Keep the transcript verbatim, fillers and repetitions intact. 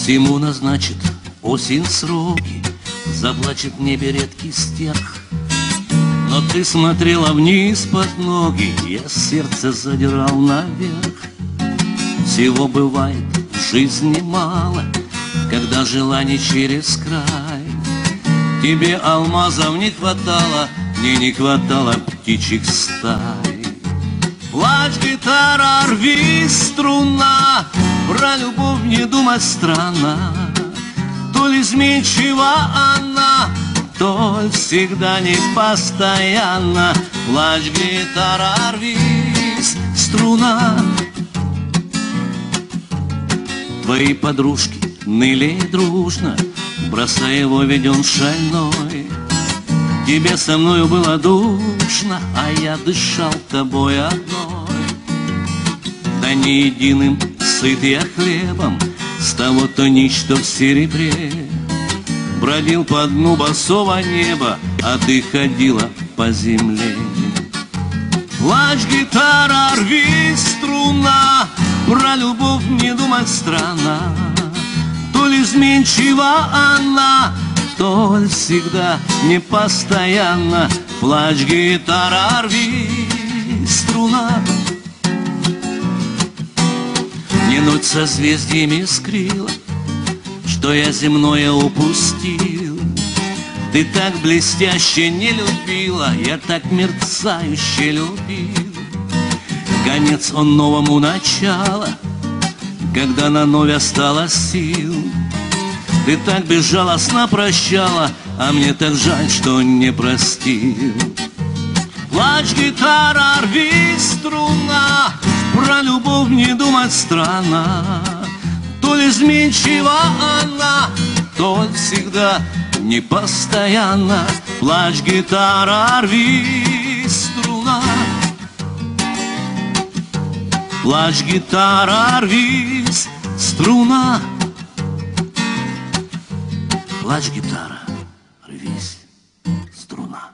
Всему назначит осень сроки, заплачет в небе редкий стерх. Но ты смотрела вниз под ноги, я сердце задирал наверх. Всего бывает в жизни мало, когда желаний через край. Тебе алмазов не хватало, мне не хватало птичьих стай. Плачь, гитара, рви струна, про любовь не думать странно. То ли изменчива она, то ли всегда не постоянно. Плачь, гитара, рвись, струна. Твои подружки ныли дружно, бросая его, ведь он шальной. Тебе со мною было душно, а я дышал тобой одной. Да не единым сыт я хлебом, с того-то нищ, что в серебре. Бродил по дну босого неба, а ты ходила по земле. Плачь, гитара, рви струна, про любовь не думать странно. То ли изменчива она, то ли всегда не постоянно. Плачь, гитара, рви струна. Не ночь созвездиями скрила, что я земное упустил. Ты так блестяще не любила, я так мерцающе любил. Конец он новому начала, когда на нове осталось сил. Ты так безжалостно прощала, а мне так жаль, что не простил. Плачь, гитара, рви струна, про любовь не думать странно. То ли изменчива она, то ли всегда не постоянно. Плачь, гитара, рви струна. Плачь, гитара, рвись, струна. Плачь, гитара, рвись, струна.